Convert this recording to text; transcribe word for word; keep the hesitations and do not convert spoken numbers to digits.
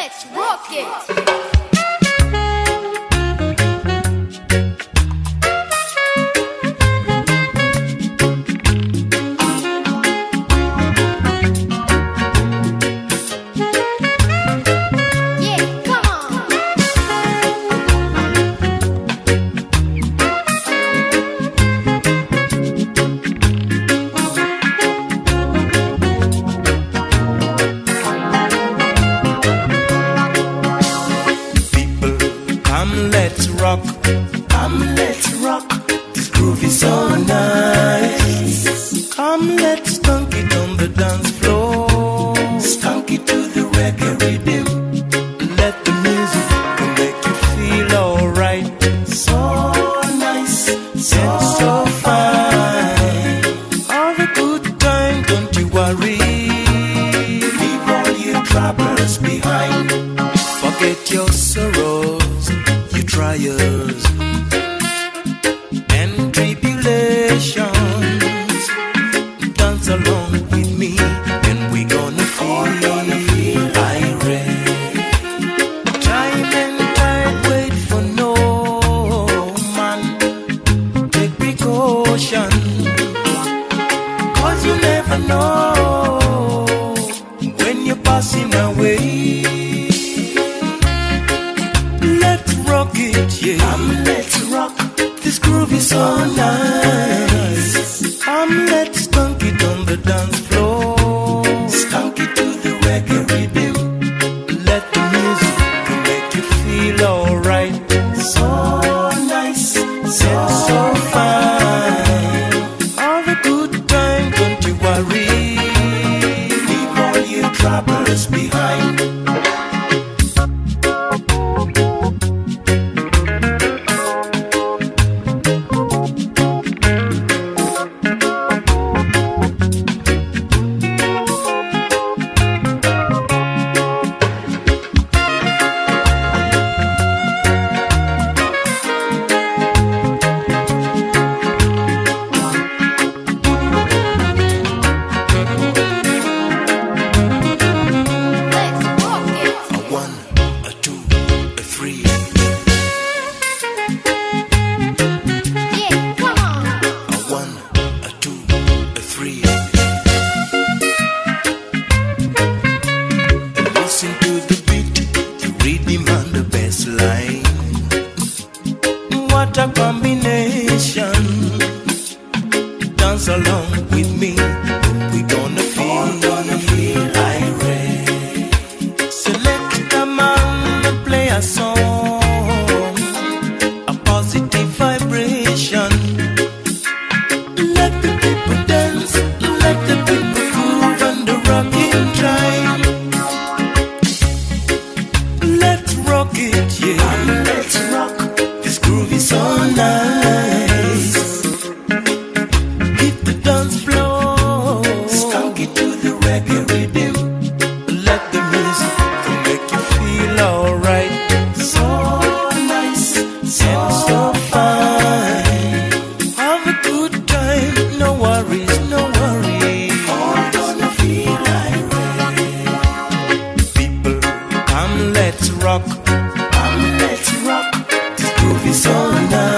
Let's rock it. Let's rock, come let's rock, this groove is so nice. Come let's skunk it on the dance floor, skunk it to the reggae rhythm. Let the music make you feel alright. So nice, so, so fine. Have a good time, don't you worry. Leave all your troubles behind. Forget your sorrows, trials and tribulations. Dance along with me and we gonna feel, gonna feel irate. Time and tide wait for no man. Take precaution, cause you never know when you're passing away. Let's rock it, yeah. Come, let's rock. This groove is so nice. Come, let's skunk it on the dance floor. Skunk it to the reggae rhythm. Let the music make you feel alright. So nice, so, so fine. Have a good time, don't you worry. Leave all your troubles behind. Listen to the beat, the rhythm and the bass line. What a combination. Dance along with me, we gonna feel, gonna feel irate. Select a man and play a song, a positive vibration. Let the people dance, let the people groove and the rocking time. Let's rock it, yeah. Let's rock. This groove is so nice. Hit the dance floor, skunk it to the reggae rhythm. Let the music make you feel alright. So nice, so, so fine. Have a good time, no worries, no worries. All gonna feel irate. People, come let's rock, come let's rock. This groove is so nice.